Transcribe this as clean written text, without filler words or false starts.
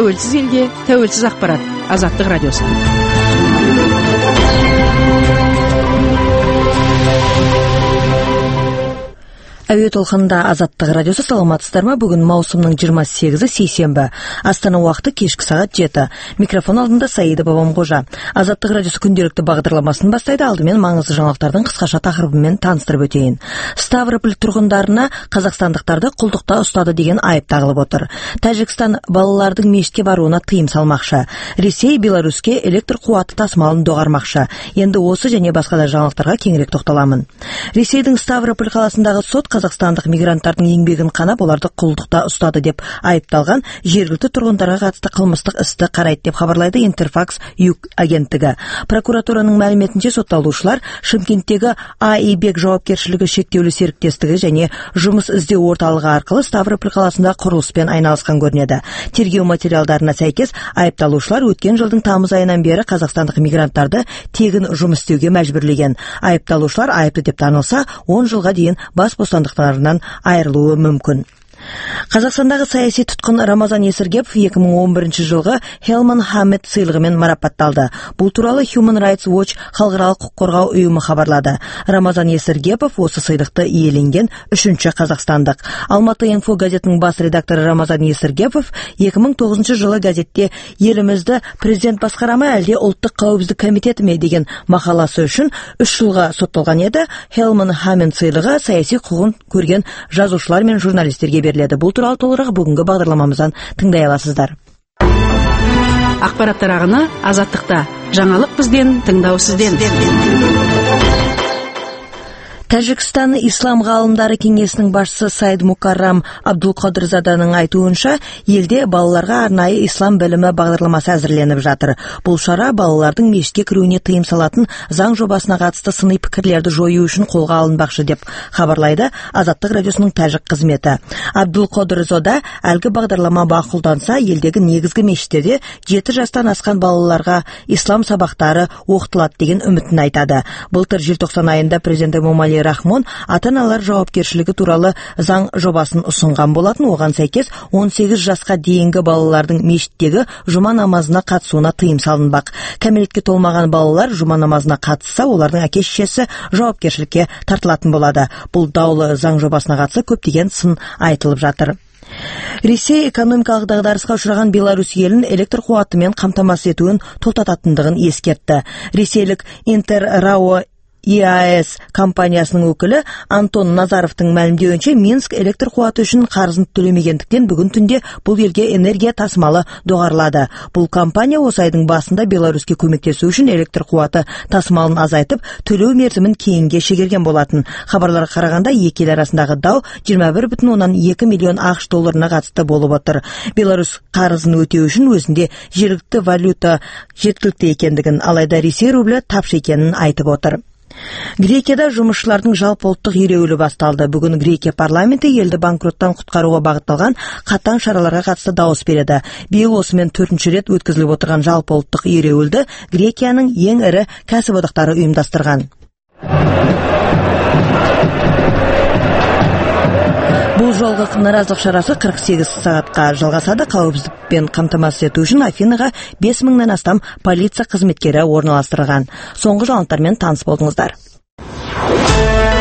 тәуелсіз елге, тәуелсіз ақпарат. Азаттық радиосы. Әуе толқынында Азаттық радиосы. Саламатсыздар ма? Бүгін маусымның 28-і сейсенбі. Астана уақыты кешкі сағат 7. Микрофон алдында Саида Бабамқожа. Азаттық радиосы күнделікті бағдарламасын бастайды. Алдымен маңызды жаңалықтардың қысқаша тақырыбымен таныстырып өтейін. Ставрополь тұрғындарына қазақстандықтарды құлдықта ұстады деген айып тағылып отыр. Тәжікстан балалардың мешітке баруына тыйым салмақшы. Ресей Беларуське электр қуаты тасымалын доғармақшы. Енді осы және басқа да жаңалықтарға кеңірек тоқталамын. Ресейдің Ставрополь қаласындағы сот қазақстандық мигранттардың еңбегін қанап, оларды құлдықта ұстады деп айыпталған жергілікті тұрғындарға қатысты қылмыстық істі қарайды деп хабарлайды Интерфакс Юг агенттігі. Прокуратураның мәліметінше сотталушылар Шымкенттегі АИБек жауапкершілігі шектеулі серіктестігі және жұмыс іздеу орталығы арқылы Ставрополь қаласында құрылыспен айналысқан көрінеді. Тергеу материалдарына сәйкес айыпталушылар өткен жылдың тамыз айынан бері қазақстандық мигранттарды тегін жұмыс істеуге мәжбүрлеген. Айыпталушылар айыпты деп танылса, 10 жылға дейін бас бостандықтарынан айырылуы мүмкін. Қазақстандағы саяси тұтқын Рамазан Есіргепов 2011 жылғы Хелман Хаммет сыйлығымен марапатталды. Бұл туралы Human Rights Watch халықаралық құқық қорғау ұйымы хабарлады. Рамазан Есіргепов осы сыйлықты иеленген 3-ші қазақстандық. Алматы инфо газетінің бас редакторы Рамазан Есіргепов 2009 жылы газетте елімізді президент басқара ма әлде ұлттық қауіпсіздік комитеті ме деген мақаласы үшін 3 жылға сотталған еді. Хелман Хаммет сыйлығы саяси құқығын көрген жазушылар мен журналистерге беріледі. Бұл туралы толығырақ бүгінгі бағдарламамыздан тыңдай аласыздар. Ақпараттар ағыны Азаттықта. Жаңалық бізден, тыңдау сізден. Тәжікстан Ислам ғалымдары кеңесінің басшысы Сайд Мукаррам Абдулқадырзаданың айтуынша, елде балаларға арнайы ислам білімі бағдарламасы әзірленіп жатыр. Бұл шара балалардың мешітке кіруіне тыйым салатын заң жобасына қатысты сыни пікірлерді жою үшін қолға алынбақшы деп хабарлайды Азаттық радиосының тәжік қызметі. Абдулқадырзада әлгі бағдарлама мақұлданса, елдегі негізгі мешіттерде 7 жастан асқан балаларға ислам сабақтары оқытылады деген үмітін айтады. Былтыр желтоқсан айында президенті Эмомали Рахмон ата-аналар жауапкершілігі туралы заң жобасын ұсынған болатын. Оған сәйкес 18 жасқа дейінгі балалардың мешіттегі жұма намазына қатысуына тыйым салынбақ. Кәмелетке толмаған балалар жұма намазына қатысса, олардың әке-шешесі жауапкершілікке тартылатын болады. Бұл даулы заң жобасына қатысты көптеген сын айтылып жатыр. Ресей экономикалық дағдарысқа ұшыраған Беларусь елін электр қуатымен қамтамасыз етуін тоқтататындығын ескертті. Ресейлік Интеррао ИАС компаниясының өкілі Антон Назаровтың мәлімдеуінше, Минск электр қуаты үшін қарызын төлемегендіктен бүгін түнде бұл елге энергия тасымалы доғарылады. Бұл компания осы айдың басында Беларуське көмектесу үшін электр қуаты тасымалын азайтып, төлеу мерзімін кейінге шегерген болатын. Хабарларға қарағанда екі ел арасындағы дау 21,2 миллион ақш долларына қатысты болып отыр. Беларусь қарызын өтеу үшін өзінде жергілікті валюта жеткілікті екендігін, алайда Ресей рублі тапшы екенін айтып отыр. Грекияда жұмысшылардың жалпы ұлттық ереуілі басталды. Бүгін Грекия парламенті елді банкроттан құтқаруға бағытталған қатаң шараларға қатысты дауыс береді. Биыл осымен 4-ші рет өткізіліп отырған жалпы ұлттық ереуілді Грекияның ең ірі кәсіподақтары ұйымдастырған. Бұл жолғы наразылық шарасы 48 сағатқа жалғасады. Қауіпсіздікпен қамтамасыз ету үшін Афинаға 5000-нен астам полиция қызметкері орналастырылған. Соңғы жаңалықтармен таныс болдыңыздар.